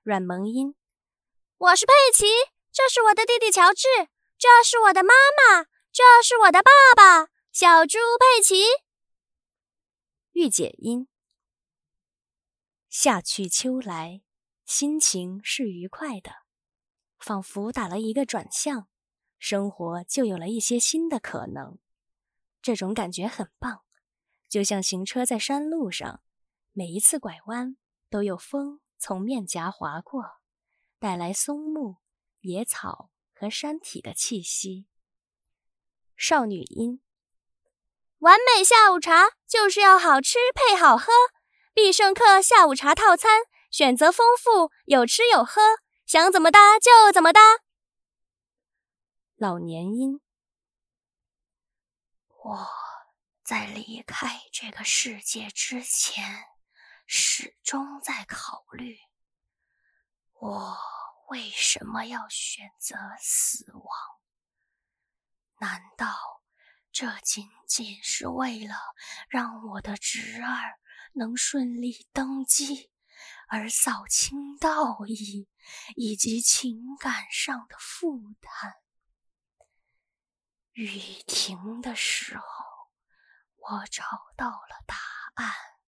阮萌音： 我是佩奇，这是我的弟弟乔治，这是我的妈妈，这是我的爸爸，小猪佩奇。 御姐音：夏去秋来，心情是愉快的，仿佛打了一个转向，生活就有了一些新的可能。这种感觉很棒，就像行车在山路上，每一次拐弯都有风从面颊划过，带来松木、野草和山体的气息。少女音： 完美下午茶就是要好吃配好喝，必胜客下午茶套餐，选择丰富，有吃有喝，想怎么搭就怎么搭。 老年音： 我在离开这个世界之前，始终在考虑，我为什么要选择死亡？难道这仅仅是为了让我的侄儿能顺利登基，而扫清道义以及情感上的负担？雨停的时候，我找到了答案。